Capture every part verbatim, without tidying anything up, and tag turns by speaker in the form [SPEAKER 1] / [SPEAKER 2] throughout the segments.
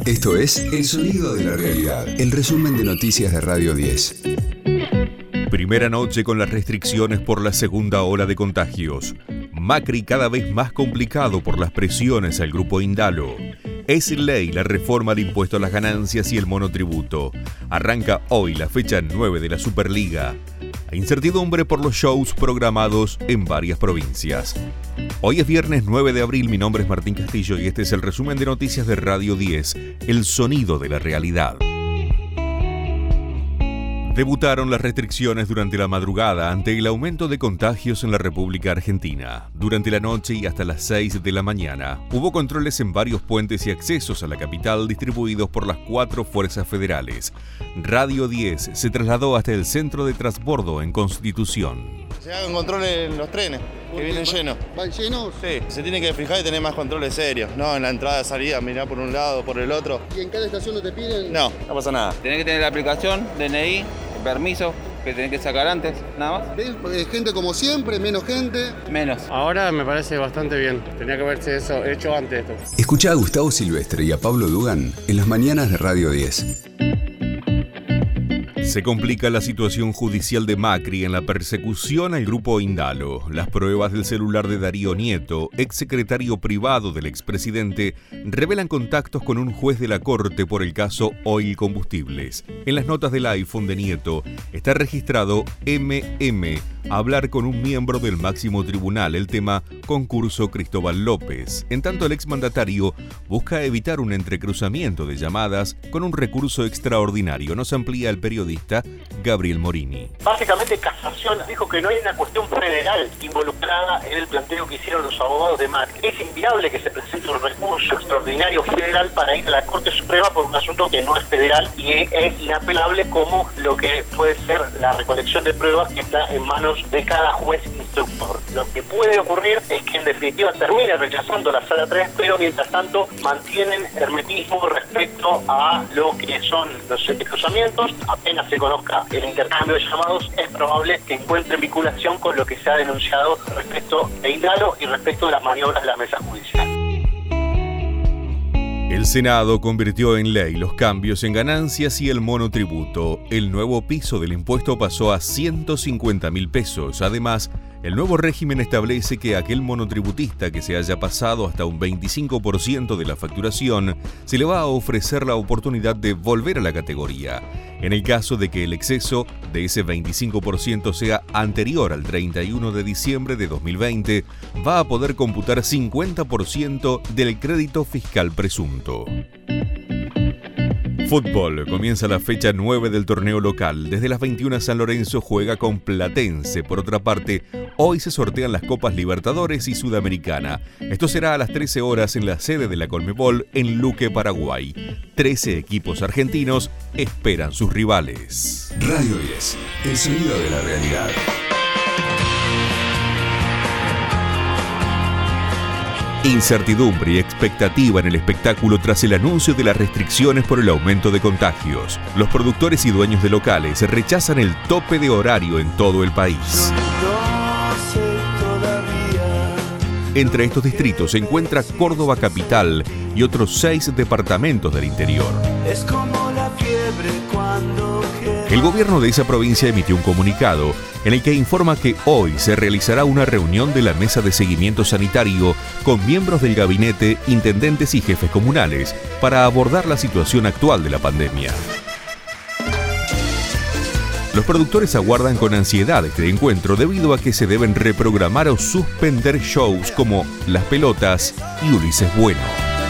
[SPEAKER 1] Esto es El Sonido de la Realidad, el resumen de noticias de Radio diez.
[SPEAKER 2] Primera noche con las restricciones por la segunda ola de contagios. Macri cada vez más complicado por las presiones al grupo Indalo. Es ley la reforma al impuesto a las ganancias y el monotributo. Arranca hoy la fecha nueve de la Superliga. Hay incertidumbre por los shows programados en varias provincias. Hoy es viernes nueve de abril, mi nombre es Martín Castillo y este es el resumen de noticias de Radio diez, El Sonido de la Realidad. Debutaron las restricciones durante la madrugada ante el aumento de contagios en la República Argentina. Durante la noche y hasta las seis de la mañana, hubo controles en varios puentes y accesos a la capital distribuidos por las cuatro fuerzas federales. Radio diez se trasladó hasta el centro de transbordo en Constitución.
[SPEAKER 3] Se hagan controles en los trenes, que vienen llenos.
[SPEAKER 4] ¿Van llenos?
[SPEAKER 3] Sí, se tiene que fijar y tener más controles serios, no en la entrada y salida, mirar por un lado, por el otro.
[SPEAKER 4] ¿Y en cada estación no te piden?
[SPEAKER 3] No, no pasa nada.
[SPEAKER 5] Tenés que tener la aplicación, D N I, permiso, que tenés que sacar antes, nada más.
[SPEAKER 4] ¿Ves? Gente como siempre, menos gente.
[SPEAKER 5] Menos.
[SPEAKER 6] Ahora me parece bastante bien. Tenía que haberse eso hecho antes de esto.
[SPEAKER 1] Escuchá a Gustavo Silvestre y a Pablo Dugan en las mañanas de Radio diez.
[SPEAKER 2] Se complica la situación judicial de Macri en la persecución al grupo Indalo. Las pruebas del celular de Darío Nieto, exsecretario privado del expresidente, revelan contactos con un juez de la Corte por el caso Oil Combustibles. En las notas del iPhone de Nieto está registrado M M, hablar con un miembro del máximo tribunal, el tema concurso Cristóbal López. En tanto, el exmandatario busca evitar un entrecruzamiento de llamadas con un recurso extraordinario. Nos amplía el periodista Gabriel Morini.
[SPEAKER 7] Básicamente, Casación dijo que no hay una cuestión federal involucrada en el planteo que hicieron los abogados de Macri. Es inviable que se presente un recurso extraordinario federal para ir a la Corte Suprema por un asunto que no es federal y es inapelable como lo que puede ser la recolección de pruebas que está en manos de cada juez instructor. Lo que puede ocurrir es que en definitiva termine rechazando la sala tres, pero mientras tanto mantienen hermetismo respecto a lo que son los entrecruzamientos. Apenas se conozca el intercambio de llamados, es probable que encuentren vinculación con lo que se ha denunciado respecto de Indalo y respecto de las maniobras de la mesa judicial.
[SPEAKER 2] El Senado convirtió en ley los cambios en ganancias y el monotributo. El nuevo piso del impuesto pasó a ciento cincuenta mil pesos. Además, el nuevo régimen establece que a aquel monotributista que se haya pasado hasta un veinticinco por ciento de la facturación se le va a ofrecer la oportunidad de volver a la categoría. En el caso de que el exceso de ese veinticinco por ciento sea anterior al treinta y uno de diciembre de dos mil veinte, va a poder computar cincuenta por ciento del crédito fiscal presunto. Fútbol. Comienza la fecha nueve del torneo local. Desde las veintiuna San Lorenzo juega con Platense. Por otra parte, hoy se sortean las Copas Libertadores y Sudamericana. Esto será a las trece horas en la sede de la Conmebol en Luque, Paraguay. trece equipos argentinos esperan sus rivales.
[SPEAKER 1] Radio diez, El Sonido de la Realidad.
[SPEAKER 2] Incertidumbre y expectativa en el espectáculo tras el anuncio de las restricciones por el aumento de contagios. Los productores y dueños de locales rechazan el tope de horario en todo el país. Entre estos distritos se encuentra Córdoba capital y otros seis departamentos del interior.
[SPEAKER 8] Es como la fiebre cuando...
[SPEAKER 2] El gobierno de esa provincia emitió un comunicado en el que informa que hoy se realizará una reunión de la Mesa de Seguimiento Sanitario con miembros del gabinete, intendentes y jefes comunales para abordar la situación actual de la pandemia. Los productores aguardan con ansiedad este encuentro debido a que se deben reprogramar o suspender shows como Las Pelotas y Ulises Bueno.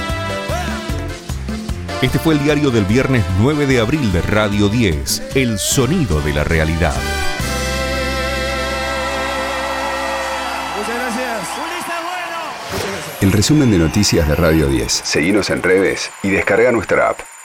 [SPEAKER 2] Este fue el diario del viernes nueve de abril de Radio diez, El Sonido de la Realidad.
[SPEAKER 8] Muchas gracias. Ulises Bueno.
[SPEAKER 1] El resumen de noticias de Radio diez. Seguinos en redes y descarga nuestra app.